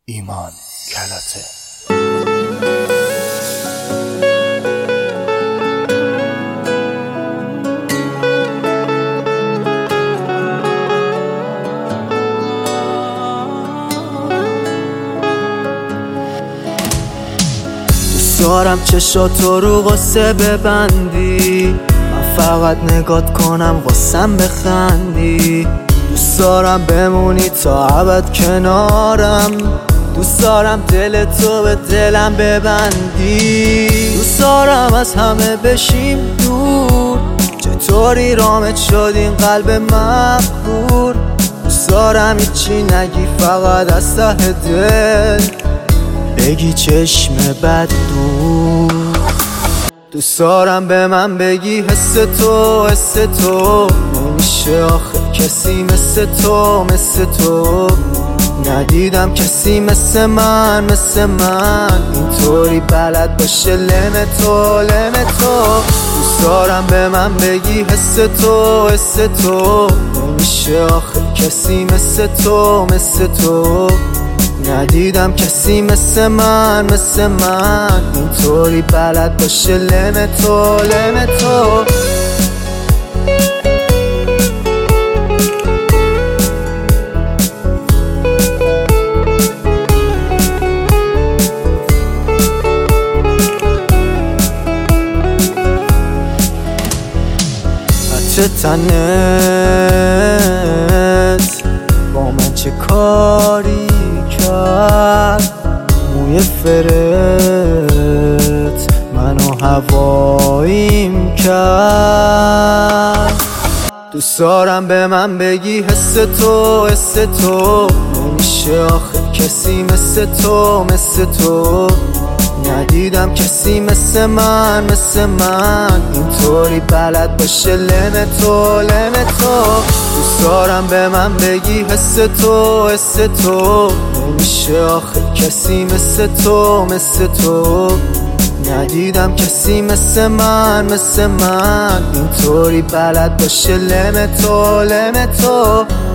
ایمان کلاته. دوست دارم چشاتو رو قصه ببندی، من فقط نگات کنم قصم بخندی. دوست دارم بمونی تا ابد کنارم، دوست دارم دل تو به دلم ببندی. دوست دارم از همه بشیم دور، چطوری رامت شد این قلب مغرور. دوست دارم هیچی نگی، فقط از ته دل بگی چشم بد دور. دوست دارم به من بگی حس تو نمیشه آخه کسی مثل تو ندیدم کسی مثل من اینطوری بلد باشه لم تو. دوست دارم به من بگی حس تو نمیشه آخه کسی مثل تو ندیدم کسی مثل من اینطوری بلد باشه لم تو. تنت با من چه کاری کرد، موی فرت منو هواییم کرد. دوست دارم به من بگی حس تو نمیشه آخه کسی مثل تو ندیدم کسی مثل من اینطوری بلد باشه لم تو. دوست دارم به من بگی حس تو نمیشه آخه کسی مثل تو ندیدم کسی مثل من اینطوری بلد باشه لم تو.